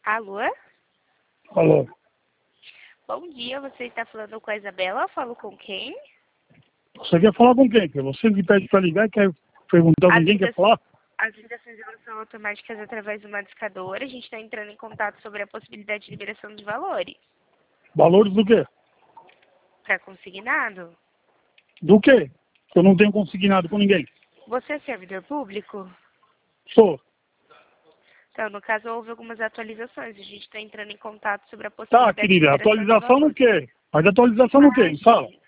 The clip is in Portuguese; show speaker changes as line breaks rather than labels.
Alô?
Alô.
Bom dia, você está falando com a Isabela? Eu falo com quem?
Você quer falar com quem? Você me pede para ligar e quer perguntar com quem quer falar?
As ligações são automáticas através de uma discadora. A gente está entrando em contato sobre a possibilidade de liberação de valores.
Valores do quê?
Para consignado?
Do quê? Eu não tenho consignado com ninguém.
Você é servidor público?
Sou.
Então, no caso, houve algumas atualizações. A gente está entrando em contato sobre a
Tá,
possibilidade de
querida.
liberação de
Atualização no
valores.
quê? Mas atualização no quê? Me fala.